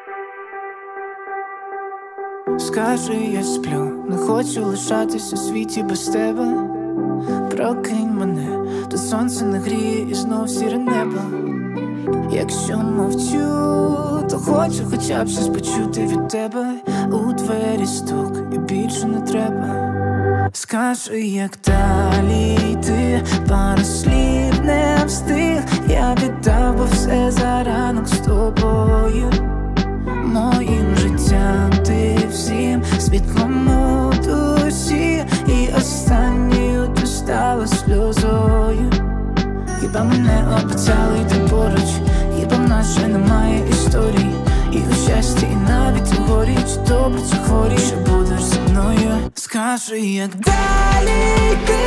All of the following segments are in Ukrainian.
Скажи, я сплю, не хочу лишатись у світі без тебе. Прокинь мене, то сонце не гріє і знов сіре небо. Якщо мовчу, то хочу хоча б щось почути від тебе. У двері стук і більше не треба. Скажи, як далі йти, пару слів не встиг. Я віддав, бо все за ранок з тобою. Моїм життям ти всім, світлом у душі. І останньою ти стала сльозою. Хіба мене обіцяли йти поруч, хіба в нас вже немає історій. І у щасті, і навіть у горі, чи добре, чи хворі, чи будеш зі мною. Скажи, як далі йти.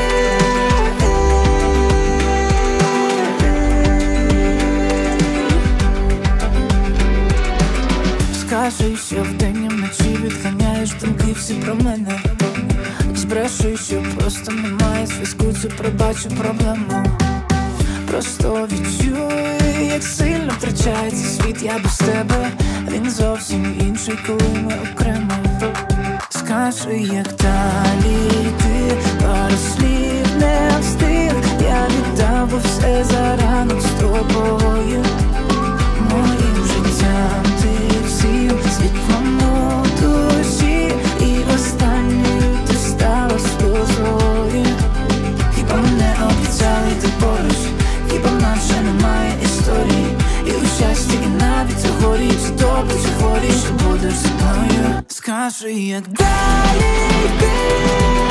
Скажи, що вдень і вночі відганяєш думки всі про мене. Збреши, що просто немає зв'язку, це пробачу проблему. Просто відчуй, як сильно втрачається світ, я без тебе. Він зовсім інший, коли ми окремо. Скажи, як далі йти, пару слів не встиг. Я віддав, бо все за ранок з тобою. Моїм життям ти всім, світлом у душі. І останньою ти стала сльозою. Хіба мене обіцяли йти поруч, хіба в нас вже немає історії. І у щасті, і навіть у горі, чи добре, чи хворі, чи будеш зі мною. Скажи, як далі йти.